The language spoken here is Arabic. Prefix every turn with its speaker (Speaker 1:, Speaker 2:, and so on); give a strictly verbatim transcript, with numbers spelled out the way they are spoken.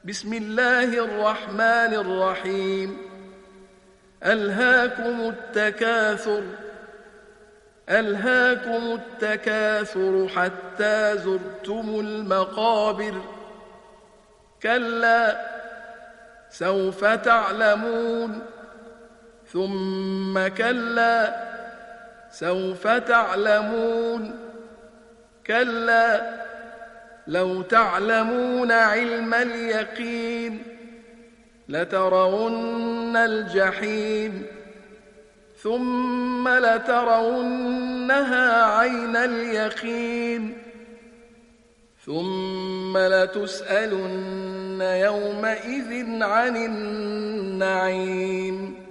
Speaker 1: بسم الله الرحمن الرحيم ألهاكم التكاثر ألهاكم التكاثر حتى زرتم المقابر كلا سوف تعلمون ثم كلا سوف تعلمون كلا لو تعلمون علم اليقين لترون الجحيم ثم لترونها عين اليقين ثم لتسألن يومئذ عن النعيم